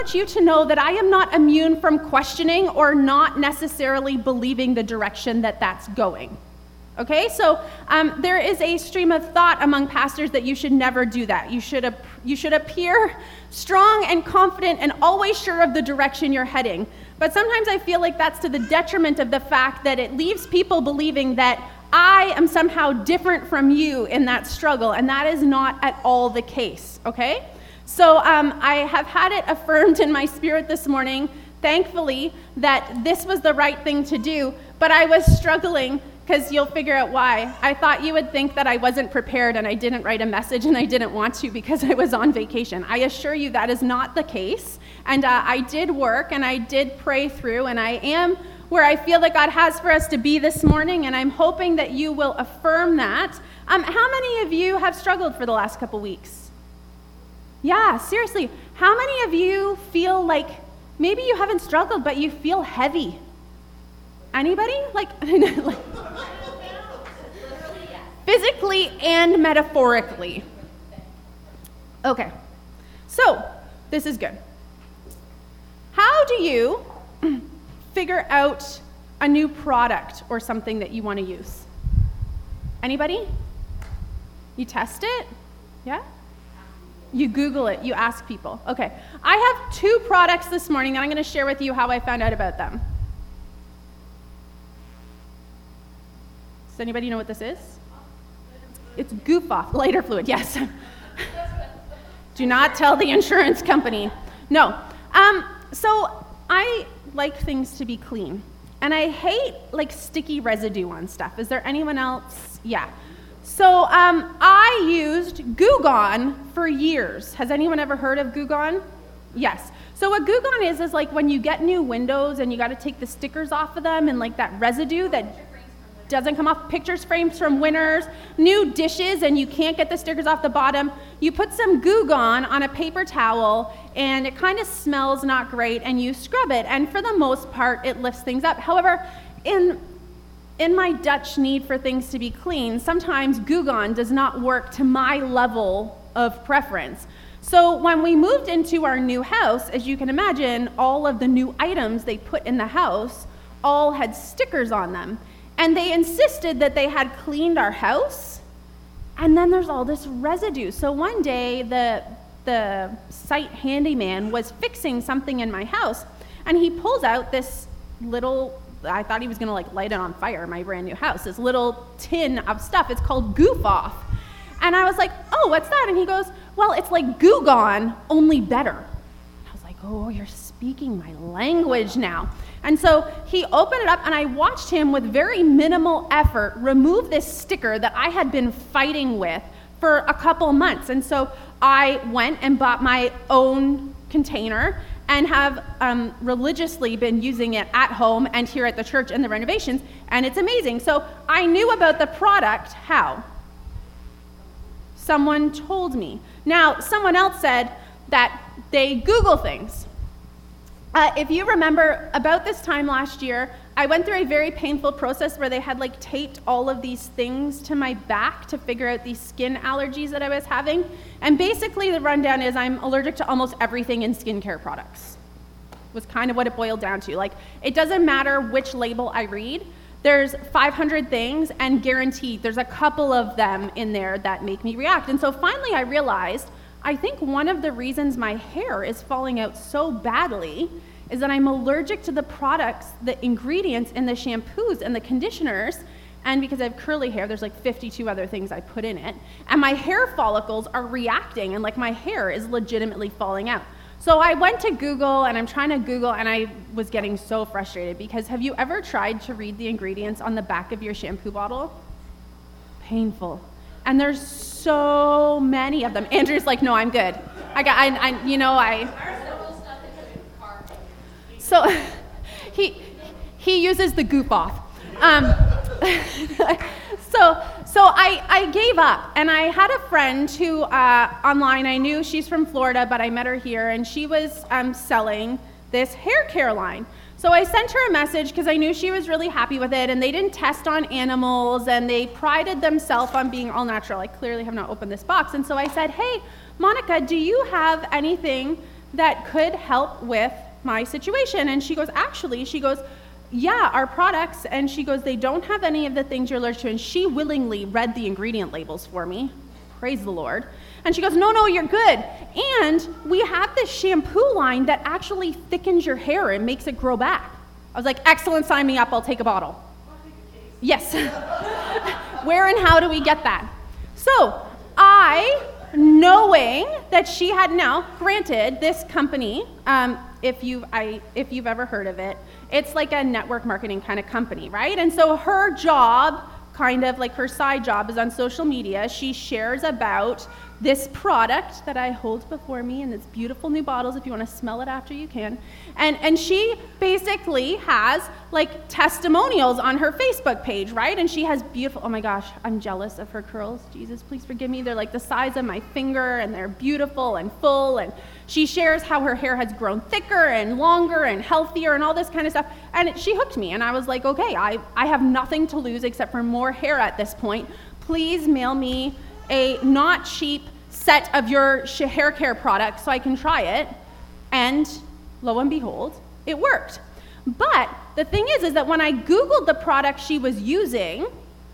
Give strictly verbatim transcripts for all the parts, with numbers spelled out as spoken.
want you to know that I am not immune from questioning or not necessarily believing the direction that that's going. Okay, so um, there is a stream of thought among pastors that you should never do that. You should ap- you should appear strong and confident and always sure of the direction you're heading. But sometimes I feel like that's to the detriment of the fact that it leaves people believing that I am somehow different from you in that struggle, and that is not at all the case, okay? So um, I have had it affirmed in my spirit this morning, thankfully, that this was the right thing to do, but I was struggling because you'll figure out why. I thought you would think that I wasn't prepared and I didn't write a message and I didn't want to because I was on vacation. I assure you that is not the case, and uh, I did work and I did pray through, and I am where I feel that God has for us to be this morning, and I'm hoping that you will affirm that. Um, how many of you have struggled for the last couple weeks? Yeah, seriously. How many of you feel like maybe you haven't struggled, but you feel heavy? Anybody? Like, like physically and metaphorically. Okay, so this is good. How do you figure out a new product or something that you want to use? Anybody? You test it? Yeah? You Google it, you ask people. Okay, I have two products this morning that I'm going to share with you how I found out about them. Does anybody know what this is? It's Goof Off, lighter fluid, yes. Do not tell the insurance company. No. Um, so I like things to be clean, and I hate like sticky residue on stuff. Is there anyone else? Yeah. So um, I used Goo Gone for years. Has anyone ever heard of Goo Gone? Yes. So what Goo Gone is, is like when you get new windows and you got to take the stickers off of them and like that residue that doesn't come off, pictures frames from winners, new dishes, and you can't get the stickers off the bottom, you put some Goo Gone on a paper towel and it kind of smells not great and you scrub it, and for the most part it lifts things up. However, in In my Dutch need for things to be clean, sometimes Goo Gone does not work to my level of preference. So when we moved into our new house, as you can imagine, all of the new items they put in the house all had stickers on them. And they insisted that they had cleaned our house, and then there's all this residue. So one day, the, the site handyman was fixing something in my house, and he pulls out this little, I thought he was gonna like light it on fire in my brand new house, this little tin of stuff. It's called Goof Off. And I was like, oh, what's that? And he goes, well, it's like Goo Gone, only better. I was like, oh, you're speaking my language now. And so he opened it up, and I watched him with very minimal effort remove this sticker that I had been fighting with for a couple months. And so I went and bought my own container and have um, religiously been using it at home and here at the church in the renovations, and it's amazing. So I knew about the product. How? Someone told me. Now, someone else said that they Google things. Uh, if you remember, about this time last year, I went through a very painful process where they had like taped all of these things to my back to figure out these skin allergies that I was having. And basically the rundown is I'm allergic to almost everything in skincare products. Was kind of what it boiled down to. Like, it doesn't matter which label I read. There's five hundred things, and guaranteed there's a couple of them in there that make me react. And so finally I realized, I think one of the reasons my hair is falling out so badly is that I'm allergic to the products, the ingredients in the shampoos and the conditioners, and because I have curly hair, there's like fifty-two other things I put in it, and my hair follicles are reacting, and like my hair is legitimately falling out. So I went to Google, and I'm trying to Google, and I was getting so frustrated, because have you ever tried to read the ingredients on the back of your shampoo bottle? Painful. And there's so many of them. Andrew's like, no, I'm good. I got, I, I you know, I. So he he uses the Goof Off. Um, so so I, I gave up, and I had a friend who uh, online, I knew she's from Florida, but I met her here, and she was um, selling this hair care line. So I sent her a message because I knew she was really happy with it, and they didn't test on animals, and they prided themselves on being all natural. I clearly have not opened this box. And so I said, hey, Monica, do you have anything that could help with my situation? And she goes, actually, she goes, yeah, our products, and she goes, they don't have any of the things you're allergic to, and she willingly read the ingredient labels for me. Praise the Lord. And she goes, no, no, you're good. And we have this shampoo line that actually thickens your hair and makes it grow back. I was like, excellent, sign me up, I'll take a bottle. Yes. Where and how do we get that? So I, knowing that she had now, granted, this company, um, if you've, I, if you've ever heard of it, it's like a network marketing kind of company, right? And so her job, kind of like her side job, is on social media. She shares about this product that I hold before me in its beautiful new bottles. If you want to smell it after, you can. And and she basically has like testimonials on her Facebook page, right? And she has beautiful, oh my gosh, I'm jealous of her curls. Jesus, please forgive me. They're like the size of my finger, and they're beautiful and full. And she shares how her hair has grown thicker and longer and healthier and all this kind of stuff. And it, she hooked me, and I was like, okay, I, I have nothing to lose except for more hair at this point. Please mail me a not cheap set of your hair care products so I can try it. And lo and behold, it worked. But the thing is, is that when I Googled the product she was using,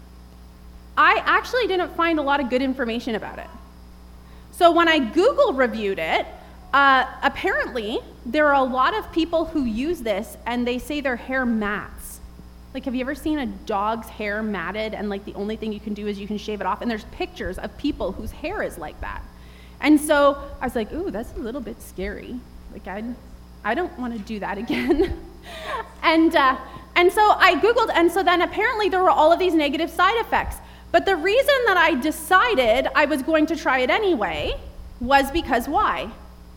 I actually didn't find a lot of good information about it. So when I Google reviewed it, uh, apparently there are a lot of people who use this and they say their hair mats. Like, have you ever seen a dog's hair matted and like the only thing you can do is you can shave it off? And there's pictures of people whose hair is like that. And so I was like, ooh, that's a little bit scary. Like, I, I don't want to do that again. and uh, and so I Googled, and so then apparently there were all of these negative side effects. But the reason that I decided I was going to try it anyway was because why?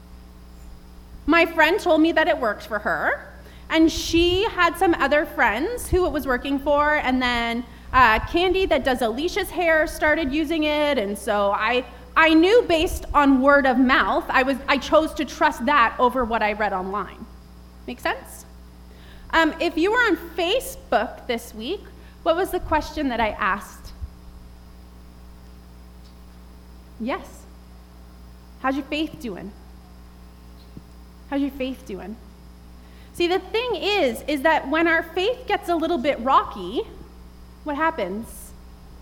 My friend told me that it worked for her. And she had some other friends who it was working for, and then uh, Candy, that does Alicia's hair, started using it, and so I I knew based on word of mouth, I was I chose to trust that over what I read online. Make sense? Um, if you were on Facebook this week, what was the question that I asked? Yes. How's your faith doing? How's your faith doing? See, the thing is, is that when our faith gets a little bit rocky, what happens?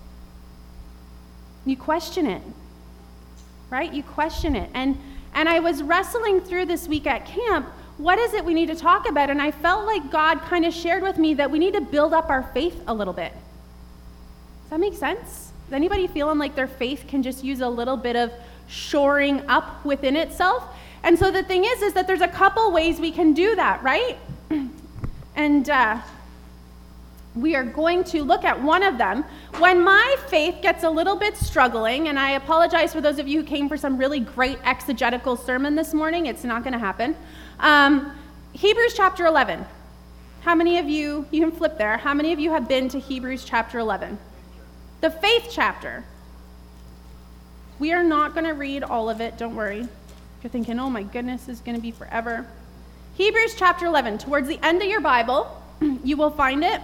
You question it, right? You question it. And and I was wrestling through this week at camp, what is it we need to talk about? And I felt like God kind of shared with me that we need to build up our faith a little bit. Does that make sense? Is anybody feeling like their faith can just use a little bit of shoring up within itself? And so the thing is, is that there's a couple ways we can do that, right? And uh, we are going to look at one of them. When my faith gets a little bit struggling, and I apologize for those of you who came for some really great exegetical sermon this morning, it's not going to happen. Um, Hebrews chapter eleven. How many of you, you can flip there, how many of you have been to Hebrews chapter eleven? The faith chapter. We are not going to read all of it, don't worry. You're thinking, oh my goodness, this is going to be forever. Hebrews chapter eleven, towards the end of your Bible, you will find it.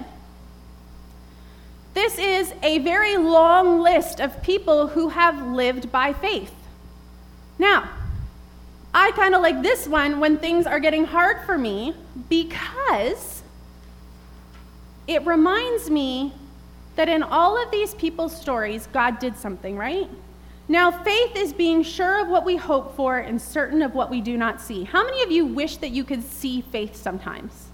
This is a very long list of people who have lived by faith. Now, I kind of like this one when things are getting hard for me because it reminds me that in all of these people's stories, God did something, right? Now, faith is being sure of what we hope for and certain of what we do not see. How many of you wish that you could see faith sometimes?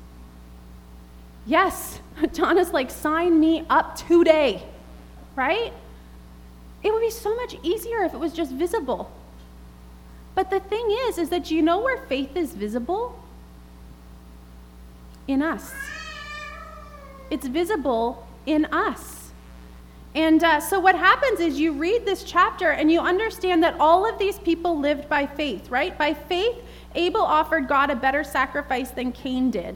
Yes. Donna's like, sign me up today, right? It would be so much easier if it was just visible. But the thing is, is that you know where faith is visible? In us. It's visible in us. And uh, so what happens is you read this chapter and you understand that all of these people lived by faith, right? By faith, Abel offered God a better sacrifice than Cain did.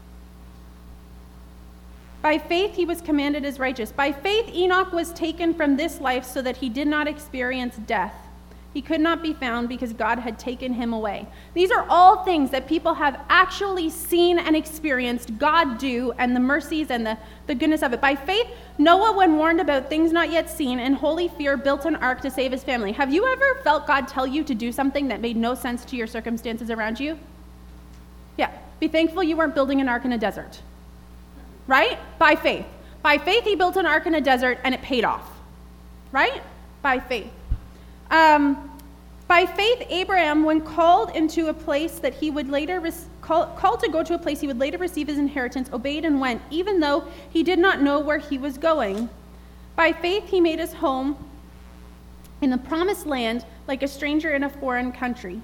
By faith, he was commanded as righteous. By faith, Enoch was taken from this life so that he did not experience death. He could not be found because God had taken him away. These are all things that people have actually seen and experienced God do, and the mercies and the, the goodness of it. By faith, Noah, when warned about things not yet seen, in holy fear built an ark to save his family. Have you ever felt God tell you to do something that made no sense to your circumstances around you? Yeah. Be thankful you weren't building an ark in a desert. Right? By faith. By faith, he built an ark in a desert, and it paid off. Right? By faith. Um, by faith, Abraham, when called into a place that he would later re- call, called to go to a place he would later receive his inheritance, obeyed and went, even though he did not know where he was going. By faith, he made his home in the promised land, like a stranger in a foreign country.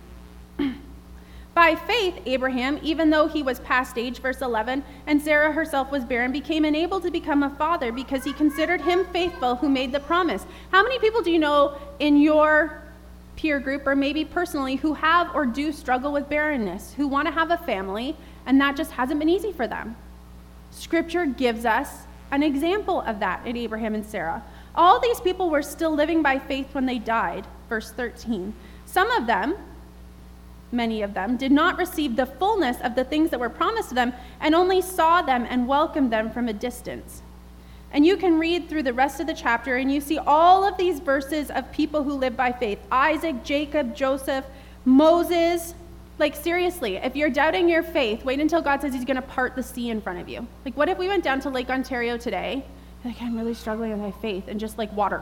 By faith, Abraham, even though he was past age, verse eleven, and Sarah herself was barren, became enabled to become a father because he considered him faithful who made the promise. How many people do you know in your peer group, or maybe personally, who have or do struggle with barrenness, who want to have a family, and that just hasn't been easy for them? Scripture gives us an example of that in Abraham and Sarah. All these people were still living by faith when they died, verse thirteen. Some of them, many of them, did not receive the fullness of the things that were promised to them and only saw them and welcomed them from a distance. And you can read through the rest of the chapter and you see all of these verses of people who lived by faith. Isaac, Jacob, Joseph, Moses. Like, seriously, if you're doubting your faith, wait until God says he's going to part the sea in front of you. Like, what if we went down to Lake Ontario today? Like, I'm really struggling with my faith, and just like water,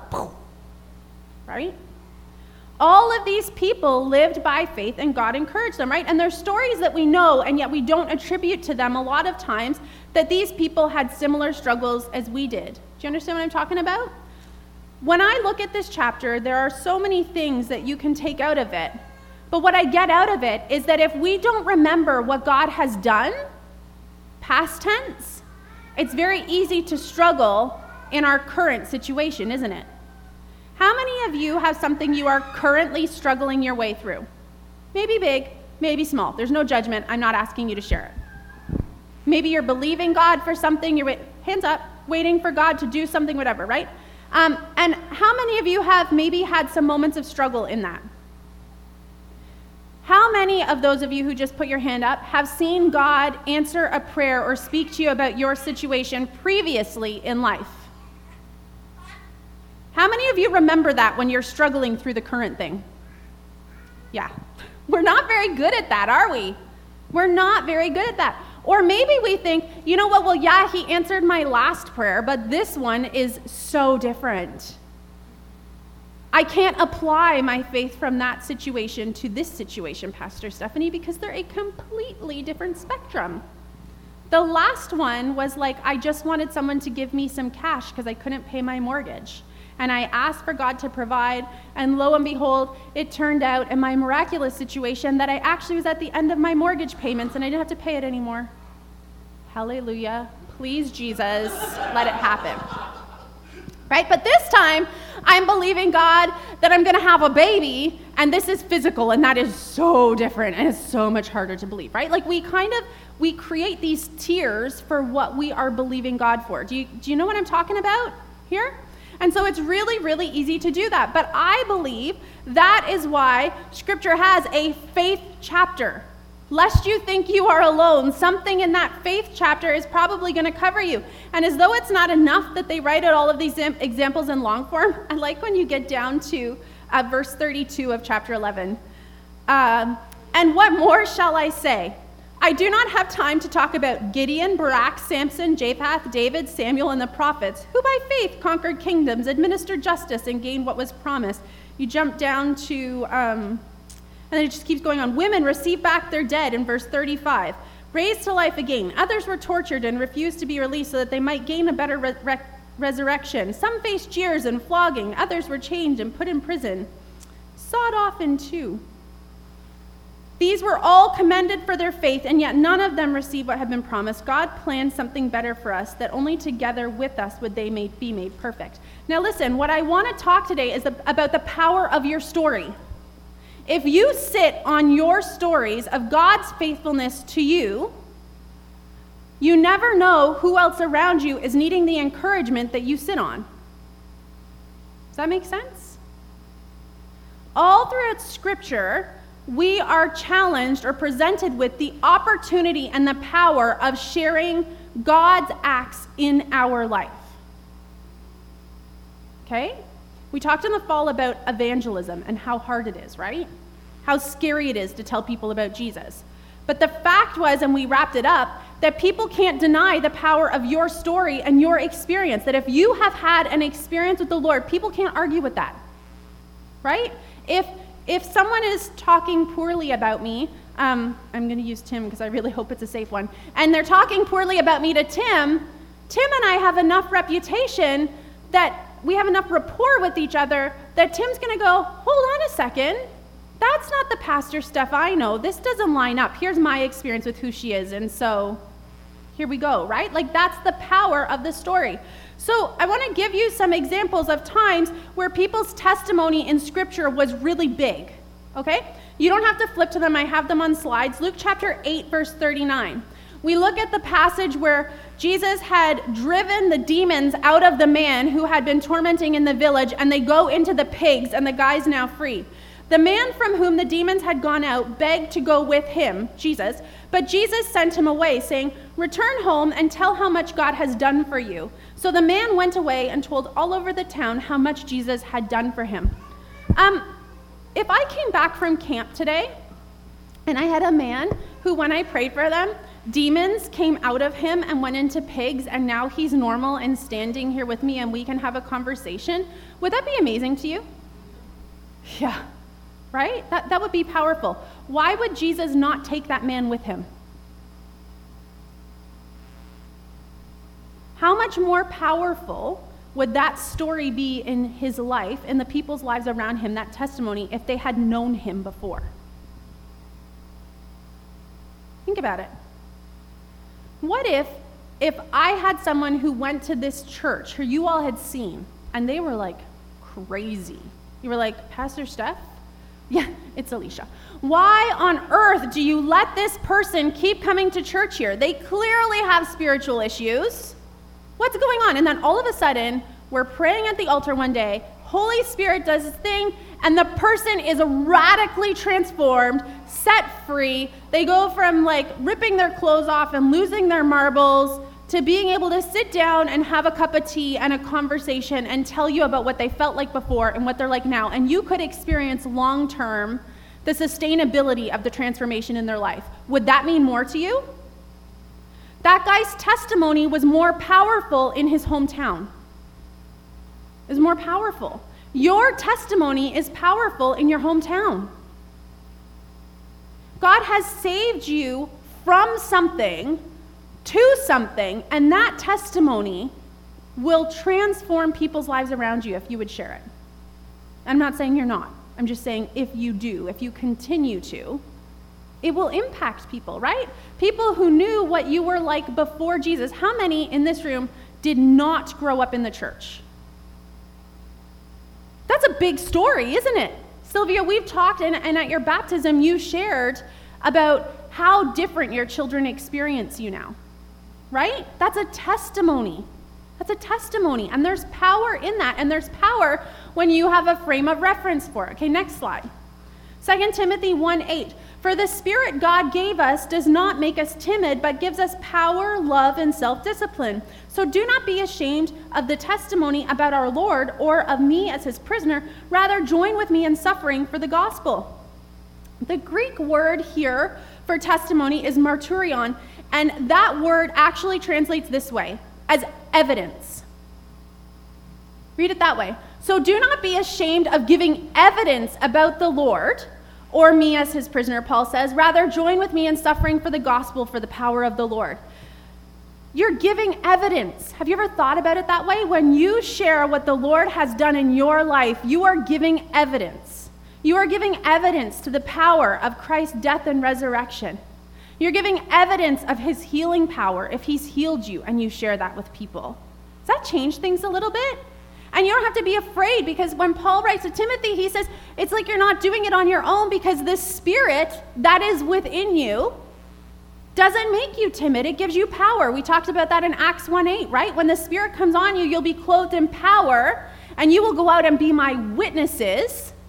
right? All of these people lived by faith and God encouraged them, right? And there's stories that we know, and yet we don't attribute to them a lot of times that these people had similar struggles as we did. Do you understand what I'm talking about? When I look at this chapter, there are so many things that you can take out of it. But what I get out of it is that if we don't remember what God has done, past tense, it's very easy to struggle in our current situation, isn't it? How many of you have something you are currently struggling your way through? Maybe big, maybe small. There's no judgment. I'm not asking you to share it. Maybe you're believing God for something. You're wait- hands up, waiting for God to do something, whatever, right? Um, and how many of you have maybe had some moments of struggle in that? How many of those of you who just put your hand up have seen God answer a prayer or speak to you about your situation previously in life? How many of you remember that when you're struggling through the current thing? Yeah. We're not very good at that, are we? We're not very good at that. Or maybe we think, you know what, well, yeah, he answered my last prayer, but this one is so different. I can't apply my faith from that situation to this situation, Pastor Stephanie, because they're a completely different spectrum. The last one was like, I just wanted someone to give me some cash because I couldn't pay my mortgage. And I asked for God to provide, and lo and behold, it turned out in my miraculous situation that I actually was at the end of my mortgage payments and I didn't have to pay it anymore. Hallelujah. Please, Jesus, let it happen. Right? But this time, I'm believing God that I'm going to have a baby, and this is physical, and that is so different, and it's so much harder to believe, right? Like, we kind of, we create these tiers for what we are believing God for. Do you, do you know what I'm talking about here? And so it's really, really easy to do that. But I believe that is why Scripture has a faith chapter. Lest you think you are alone, something in that faith chapter is probably going to cover you. And as though it's not enough that they write out all of these examples in long form, I like when you get down to uh, verse thirty-two of chapter eleven. Um, and what more shall I say? I do not have time to talk about Gideon, Barak, Samson, Japheth, David, Samuel, and the prophets, who by faith conquered kingdoms, administered justice, and gained what was promised. You jump down to, um, and then it just keeps going on. Women received back their dead in verse thirty-five, raised to life again. Others were tortured and refused to be released so that they might gain a better re- re- resurrection. Some faced jeers and flogging. Others were chained and put in prison, sawed off in two. These were all commended for their faith, and yet none of them received what had been promised. God planned something better for us, that only together with us would they may be made perfect. Now listen, what I want to talk today is about the power of your story. If you sit on your stories of God's faithfulness to you, you never know who else around you is needing the encouragement that you sit on. Does that make sense? All throughout Scripture, we are challenged or presented with the opportunity and the power of sharing God's acts in our life. Okay? We talked in the fall about evangelism and how hard it is, right? How scary it is to tell people about Jesus. But the fact was, and we wrapped it up, that people can't deny the power of your story and your experience. That if you have had an experience with the Lord, people can't argue with that, right? If if someone is talking poorly about me, um, I'm going to use Tim because I really hope it's a safe one, and they're talking poorly about me to Tim, Tim and I have enough reputation that we have enough rapport with each other that Tim's going to go, hold on a second, that's not the pastor stuff I know. This doesn't line up. Here's my experience with who she is, and so here we go, right? Like, that's the power of the story. So I want to give you some examples of times where people's testimony in Scripture was really big, okay? You don't have to flip to them. I have them on slides. Luke chapter eight, verse thirty-nine. We look at the passage where Jesus had driven the demons out of the man who had been tormenting in the village, and they go into the pigs, and the guy's now free. The man from whom the demons had gone out begged to go with him, Jesus, but Jesus sent him away, saying, "Return home and tell how much God has done for you." So the man went away and told all over the town how much Jesus had done for him. Um, if I came back from camp today, and I had a man who, when I prayed for them, demons came out of him and went into pigs, and now he's normal and standing here with me and we can have a conversation, would that be amazing to you? Yeah. Right? That, that would be powerful. Why would Jesus not take that man with him? How much more powerful would that story be in his life, in the people's lives around him, that testimony, if they had known him before? Think about it. What if, if I had someone who went to this church, who you all had seen, and they were like crazy? You were like, Pastor Steph? Yeah, it's Alicia. Why on earth do you let this person keep coming to church here? They clearly have spiritual issues. What's going on? And then all of a sudden, we're praying at the altar one day, Holy Spirit does his thing, and the person is radically transformed, set free. They go from like ripping their clothes off and losing their marbles to being able to sit down and have a cup of tea and a conversation and tell you about what they felt like before and what they're like now. And you could experience long-term the sustainability of the transformation in their life. Would that mean more to you? That guy's testimony was more powerful in his hometown. It was more powerful. Your testimony is powerful in your hometown. God has saved you from something to something, and that testimony will transform people's lives around you if you would share it. I'm not saying you're not. I'm just saying if you do, if you continue to, it will impact people, right? People who knew what you were like before Jesus. How many in this room did not grow up in the church? That's a big story, isn't it? Sylvia, we've talked, and, and at your baptism, you shared about how different your children experience you now. Right? That's a testimony. That's a testimony. And there's power in that. And there's power when you have a frame of reference for it. Okay, next slide. Second Timothy one eight. For the Spirit God gave us does not make us timid, but gives us power, love, and self-discipline. So do not be ashamed of the testimony about our Lord or of me as his prisoner. Rather, join with me in suffering for the gospel. The Greek word here for testimony is martyrion. And that word actually translates this way, as evidence. Read it that way. So do not be ashamed of giving evidence about the Lord or me as his prisoner, Paul says. Rather, join with me in suffering for the gospel, for the power of the Lord. You're giving evidence. Have you ever thought about it that way? When you share what the Lord has done in your life, you are giving evidence. You are giving evidence to the power of Christ's death and resurrection. You're giving evidence of his healing power if he's healed you and you share that with people. Does that change things a little bit? And you don't have to be afraid, because when Paul writes to Timothy, he says, it's like you're not doing it on your own, because the Spirit that is within you doesn't make you timid. It gives you power. We talked about that in Acts one eight, right? When the Spirit comes on you, you'll be clothed in power, and you will go out and be my witnesses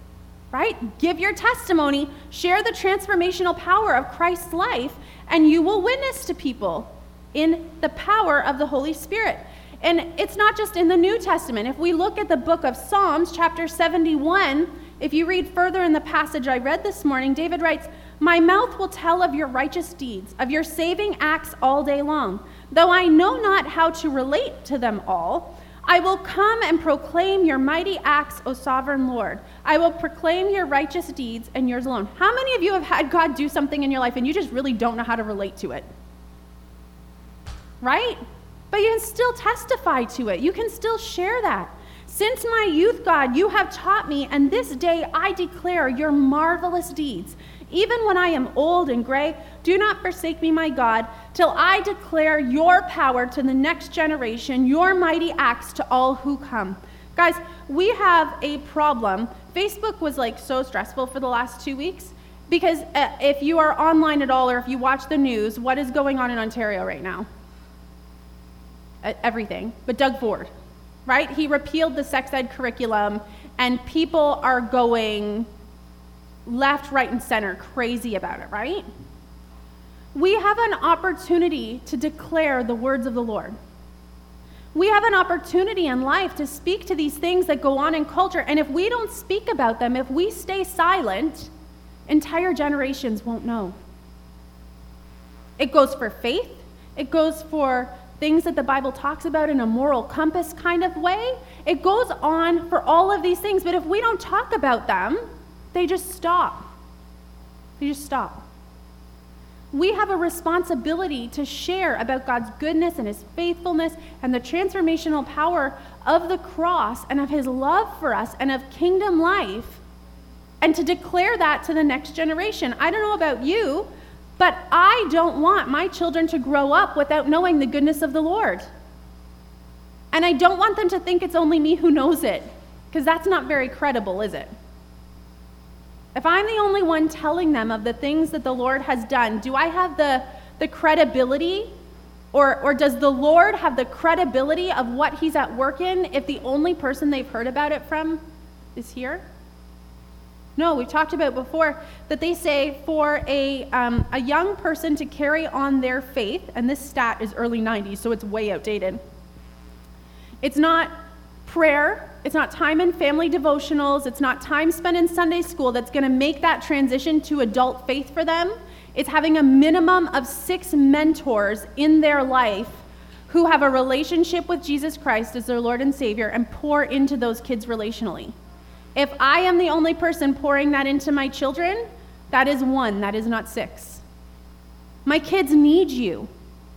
right? Give your testimony, share the transformational power of Christ's life, and you will witness to people in the power of the Holy Spirit. And it's not just in the New Testament. If we look at the book of Psalms, chapter seventy-one, if you read further in the passage I read this morning, David writes, "My mouth will tell of your righteous deeds, of your saving acts all day long. Though I know not how to relate to them all, I will come and proclaim your mighty acts, O sovereign Lord. I will proclaim your righteous deeds and yours alone." How many of you have had God do something in your life and you just really don't know how to relate to it? Right? But you can still testify to it. You can still share that. "Since my youth, God, you have taught me, and this day I declare your marvelous deeds. Even when I am old and gray, do not forsake me, my God, till I declare your power to the next generation, your mighty acts to all who come." Guys, we have a problem. Facebook was like so stressful for the last two weeks because uh, if you are online at all or if you watch the news, what is going on in Ontario right now? Uh, everything. But Doug Ford, right? He repealed the sex ed curriculum and people are going left, right, and center, crazy about it, right? We have an opportunity to declare the words of the Lord. We have an opportunity in life to speak to these things that go on in culture, and if we don't speak about them, if we stay silent, entire generations won't know. It goes for faith. It goes for things that the Bible talks about in a moral compass kind of way. It goes on for all of these things, but if we don't talk about them, they just stop. They just stop. We have a responsibility to share about God's goodness and his faithfulness and the transformational power of the cross and of his love for us and of kingdom life, and to declare that to the next generation. I don't know about you, but I don't want my children to grow up without knowing the goodness of the Lord. And I don't want them to think it's only me who knows it, because that's not very credible, is it? If I'm the only one telling them of the things that the Lord has done, do I have the, the credibility, or, or does the Lord have the credibility of what he's at work in if the only person they've heard about it from is here? No, we've talked about before that they say for a, um, a young person to carry on their faith, and this stat is early nineties, so it's way outdated. It's not prayer, it's not time in family devotionals, it's not time spent in Sunday school that's going to make that transition to adult faith for them. It's having a minimum of six mentors in their life who have a relationship with Jesus Christ as their Lord and Savior and pour into those kids relationally. If I am the only person pouring that into my children, that is one, that is not six. My kids need you.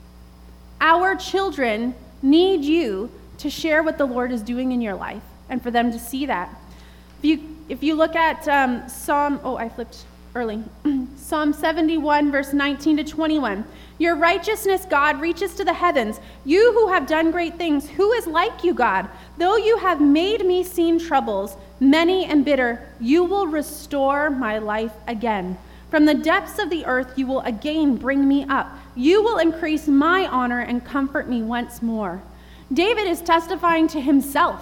Our children need you to share what the Lord is doing in your life and for them to see that. If you, if you look at um, Psalm, oh, I flipped early. Psalm seventy-one, verse nineteen to twenty-one. Your righteousness, God, reaches to the heavens. You who have done great things, who is like you, God? Though you have made me seen troubles, many and bitter, you will restore my life again. From the depths of the earth, you will again bring me up. You will increase my honor and comfort me once more. David is testifying to himself.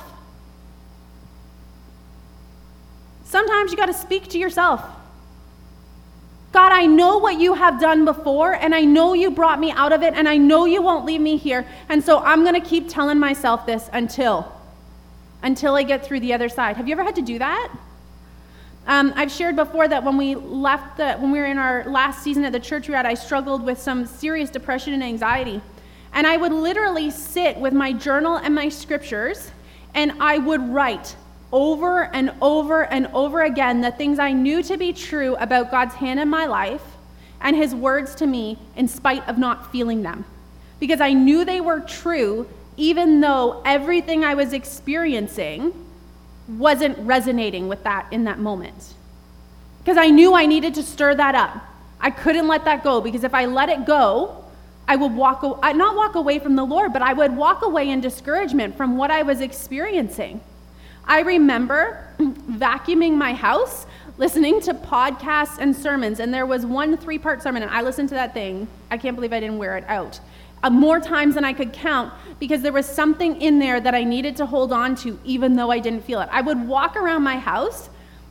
Sometimes you got to speak to yourself. God, I know what you have done before, and I know you brought me out of it, and I know you won't leave me here, and so I'm going to keep telling myself this until, until I get through the other side. Have you ever had to do that? Um, I've shared before that when we left, the, when we were in our last season at the church we were at, I struggled with some serious depression and anxiety, and I would literally sit with my journal and my scriptures, and I would write over and over and over again the things I knew to be true about God's hand in my life and his words to me in spite of not feeling them. Because I knew they were true even though everything I was experiencing wasn't resonating with that in that moment. Because I knew I needed to stir that up. I couldn't let that go, because if I let it go, I would walk, not walk away from the Lord, but I would walk away in discouragement from what I was experiencing. I remember vacuuming my house, listening to podcasts and sermons, and there was one three-part sermon, and I listened to that thing. I can't believe I didn't wear it out. Uh, more times than I could count, because there was something in there that I needed to hold on to, even though I didn't feel it. I would walk around my house,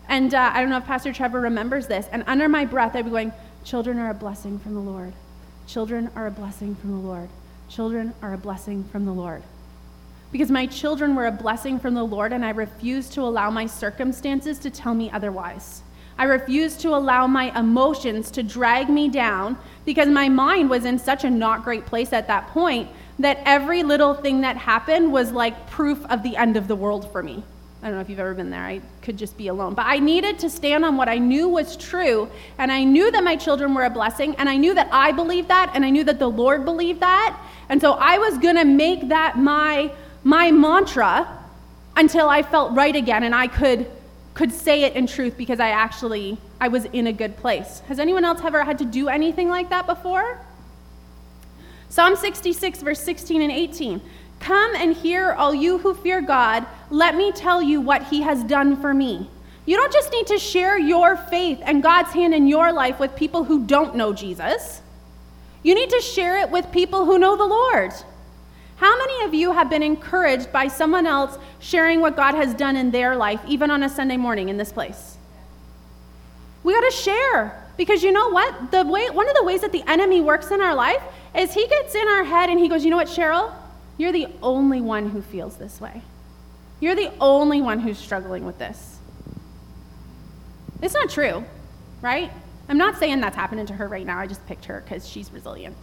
And uh, I don't know if Pastor Trevor remembers this. And under my breath, I'd be going, children are a blessing from the Lord. Children are a blessing from the Lord. Children are a blessing from the Lord. Because my children were a blessing from the Lord, and I refused to allow my circumstances to tell me otherwise. I refused to allow my emotions to drag me down, because my mind was in such a not great place at that point that every little thing that happened was like proof of the end of the world for me. I don't know if you've ever been there. I could just be alone. But I needed to stand on what I knew was true, and I knew that my children were a blessing, and I knew that I believed that, and I knew that the Lord believed that. And so I was going to make that my my mantra until I felt right again, and I could could say it in truth because I actually, I was in a good place. Has anyone else ever had to do anything like that before? Psalm sixty-six, verse sixteen and eighteen. Come and hear, all you who fear God. Let me tell you what he has done for me. You don't just need to share your faith and God's hand in your life with people who don't know Jesus. You need to share it with people who know the Lord. How many of you have been encouraged by someone else sharing what God has done in their life, even on a Sunday morning in this place? We got to share, because you know what? The way, one of the ways that the enemy works in our life is he gets in our head and he goes, you know what, Cheryl? You're the only one who feels this way. You're the only one who's struggling with this. It's not true, right? I'm not saying that's happening to her right now. I just picked her because she's resilient.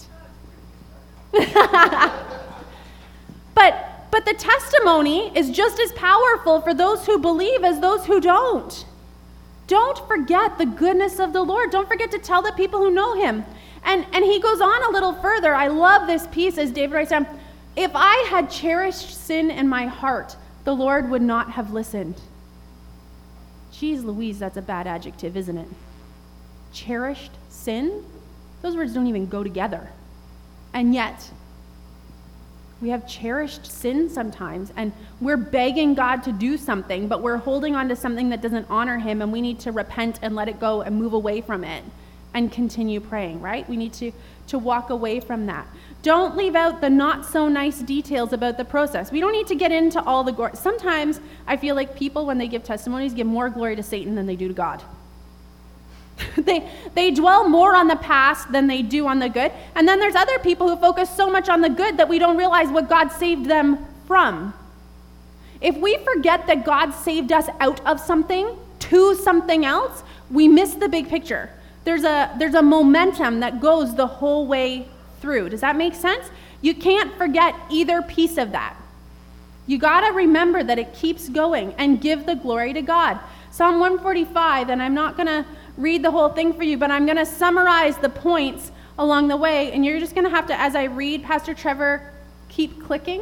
But but the testimony is just as powerful for those who believe as those who don't. Don't forget the goodness of the Lord. Don't forget to tell the people who know him. And and he goes on a little further. I love this piece as David writes down. If I had cherished sin in my heart, the Lord would not have listened. Jeez Louise, that's a bad adjective, isn't it? Cherished sin? Those words don't even go together. And yet, we have cherished sin sometimes, and we're begging God to do something, but we're holding on to something that doesn't honor him, and we need to repent and let it go and move away from it and continue praying, right? We need to, to walk away from that. Don't leave out the not so nice details about the process. We don't need to get into all the glory. Sometimes I feel like people, when they give testimonies, give more glory to Satan than they do to God. they they dwell more on the past than they do on the good. And then there's other people who focus so much on the good that we don't realize what God saved them from. If we forget that God saved us out of something to something else, we miss the big picture. There's a there's a momentum that goes the whole way through. Does that make sense? You can't forget either piece of that. You got to remember that it keeps going and give the glory to God. Psalm one forty-five, and I'm not going to read the whole thing for you, but I'm going to summarize the points along the way, and you're just going to have to, as I read, Pastor Trevor, keep clicking.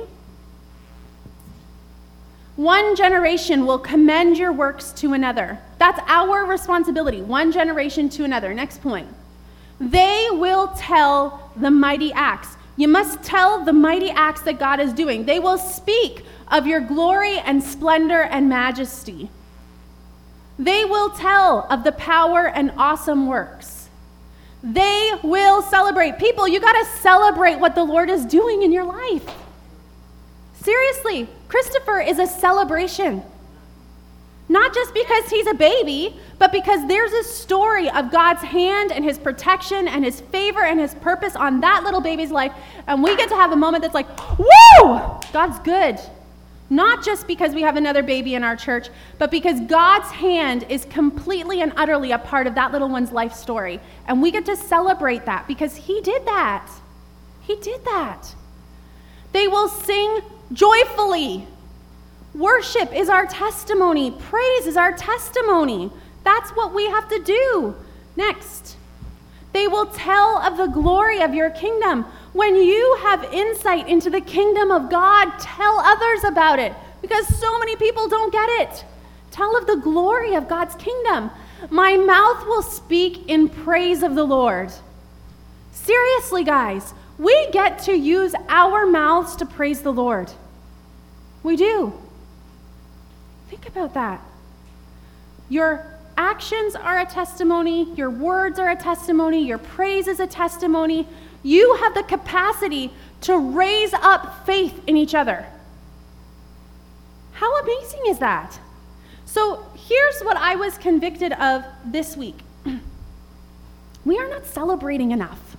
One generation will commend your works to another. That's our responsibility. One generation to another. Next point. They will tell the mighty acts. You must tell the mighty acts that God is doing. They will speak of your glory and splendor and majesty. They will tell of the power and awesome works. They will celebrate. People, you got to celebrate what the Lord is doing in your life. Seriously, Christopher is a celebration. Not just because he's a baby, but because there's a story of God's hand and his protection and his favor and his purpose on that little baby's life. And we get to have a moment that's like, woo! God's good. Not just because we have another baby in our church, but because God's hand is completely and utterly a part of that little one's life story. And we get to celebrate that because he did that. He did that. They will sing joyfully. Worship is our testimony. Praise is our testimony. That's what we have to do. Next. They will tell of the glory of your kingdom. When you have insight into the kingdom of God, tell others about it, because so many people don't get it. Tell of the glory of God's kingdom. My mouth will speak in praise of the Lord. Seriously, guys, we get to use our mouths to praise the Lord. We do. Think about that. Your actions are a testimony. Your words are a testimony. Your praise is a testimony. You have the capacity to raise up faith in each other. How amazing is that? So here's what I was convicted of this week. We are not celebrating enough.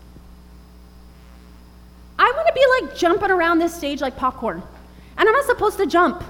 I want to be like jumping around this stage like popcorn, and I'm not supposed to jump.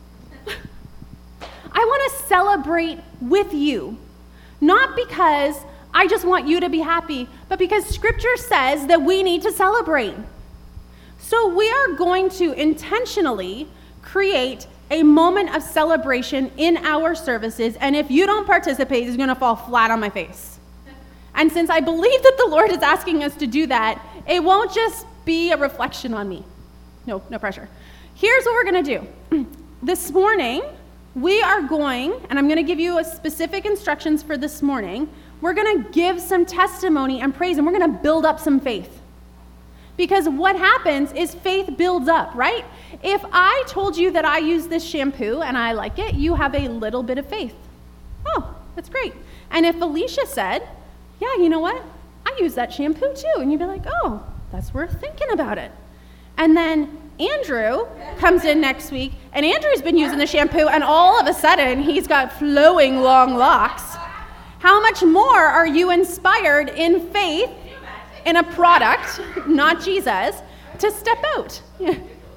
I want to celebrate with you, not because I just want you to be happy, but because Scripture says that we need to celebrate. So we are going to intentionally create a moment of celebration in our services, and if you don't participate, it's going to fall flat on my face. And since I believe that the Lord is asking us to do that, it won't just be a reflection on me. No, no pressure. Here's what we're going to do. This morning, we are going, and I'm going to give you a specific instructions for this morning, we're going to give some testimony and praise, and we're going to build up some faith. Because what happens is faith builds up, right? If I told you that I use this shampoo and I like it, you have a little bit of faith. Oh, that's great. And if Alicia said, yeah, you know what? I use that shampoo too. And you'd be like, oh, that's worth thinking about it. And then Andrew comes in next week, and Andrew's been using the shampoo, and all of a sudden, he's got flowing long locks. How much more are you inspired in faith in a product, not Jesus, to step out? Do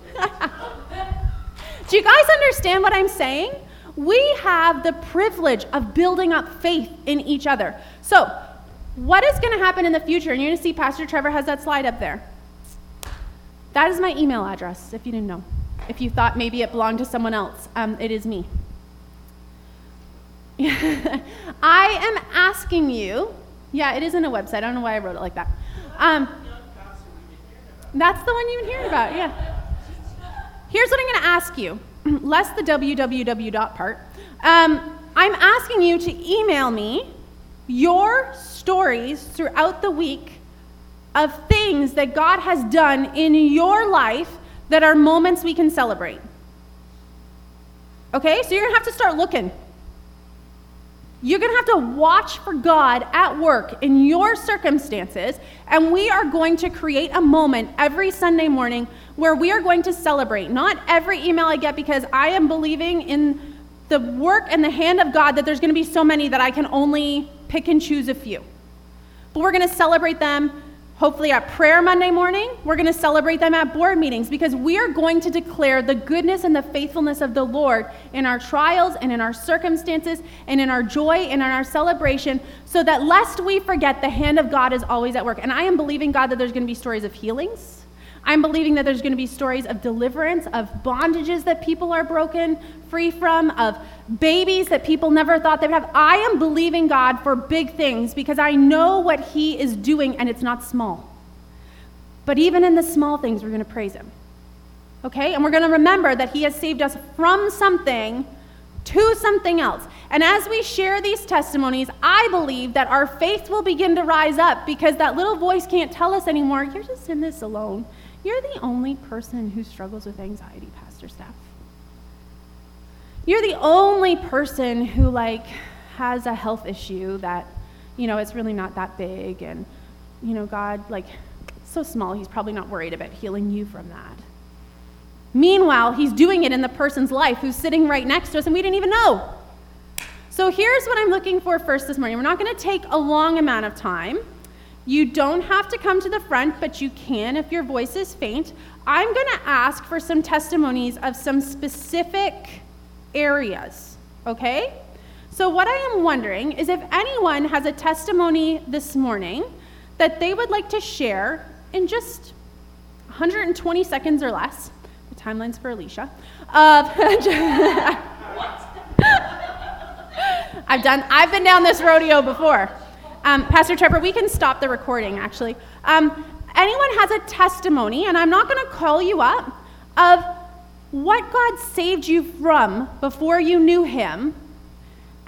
you guys understand what I'm saying? We have the privilege of building up faith in each other. So, what is going to happen in the future? And you're going to see Pastor Trevor has that slide up there. That is my email address, if you didn't know. If you thought maybe it belonged to someone else, um, it is me. I am asking you, yeah, it isn't a website. I don't know why I wrote it like that. Um, that's the one you've been hearing about, yeah. Here's what I'm going to ask you, less the www dot part. Um, I'm asking you to email me your stories throughout the week of things that God has done in your life that are moments we can celebrate. Okay, so you're going to have to start looking. You're going to have to watch for God at work in your circumstances, and we are going to create a moment every Sunday morning where we are going to celebrate. Not every email I get, because I am believing in the work and the hand of God that there's going to be so many that I can only pick and choose a few. But we're going to celebrate them hopefully at prayer Monday morning. We're going to celebrate them at board meetings, because we are going to declare the goodness and the faithfulness of the Lord in our trials and in our circumstances and in our joy and in our celebration, so that lest we forget, the hand of God is always at work. And I am believing, God, that there's going to be stories of healings. I'm believing that there's going to be stories of deliverance, of bondages that people are broken free from, of babies that people never thought they'd have. I am believing God for big things, because I know what He is doing, and it's not small. But even in the small things, we're going to praise Him. Okay? And we're going to remember that He has saved us from something to something else. And as we share these testimonies, I believe that our faith will begin to rise up, because that little voice can't tell us anymore, you're just in this alone. You're the only person who struggles with anxiety, Pastor Steph. You're the only person who, like, has a health issue that, you know, it's really not that big, and, you know, God, like, it's so small, He's probably not worried about healing you from that. Meanwhile, He's doing it in the person's life who's sitting right next to us, and we didn't even know. So here's what I'm looking for first this morning. We're not going to take a long amount of time. You don't have to come to the front, but you can if your voice is faint. I'm going to ask for some testimonies of some specific areas, okay? So what I am wondering is if anyone has a testimony this morning that they would like to share in just one hundred twenty seconds or less. The timeline's for Alicia. Uh, I've done. I've been down this rodeo before. Um, Pastor Trevor, we can stop the recording, actually. Um, anyone has a testimony, and I'm not going to call you up, of what God saved you from before you knew Him,